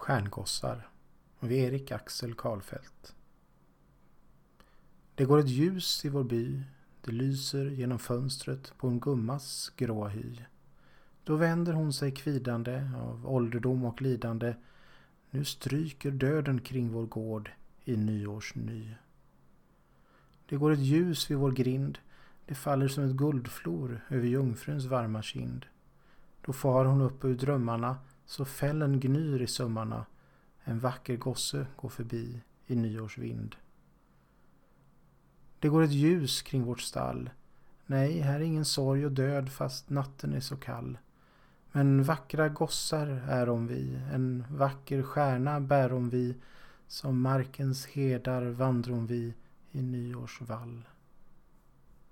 Stjärngossar av Erik Axel Karlfeldt. Det går ett ljus i vår by, det lyser genom fönstret på en gummas gråa hy. Då vänder hon sig kvidande av ålderdom och lidande. Nu stryker döden kring vår gård i nyårsny. Det går ett ljus vid vår grind, det faller som ett guldflor över jungfruns varma kind. Då far hon upp ur drömmarna, så fällen gnyr i sömmarna. En vacker gosse går förbi i nyårsvind. Det går ett ljus kring vårt stall. Nej, här är ingen sorg och död fast natten är så kall. Men vackra gossar är om vi, en vacker stjärna bär om vi, som markens herdar vandrom vi i nyårsvall.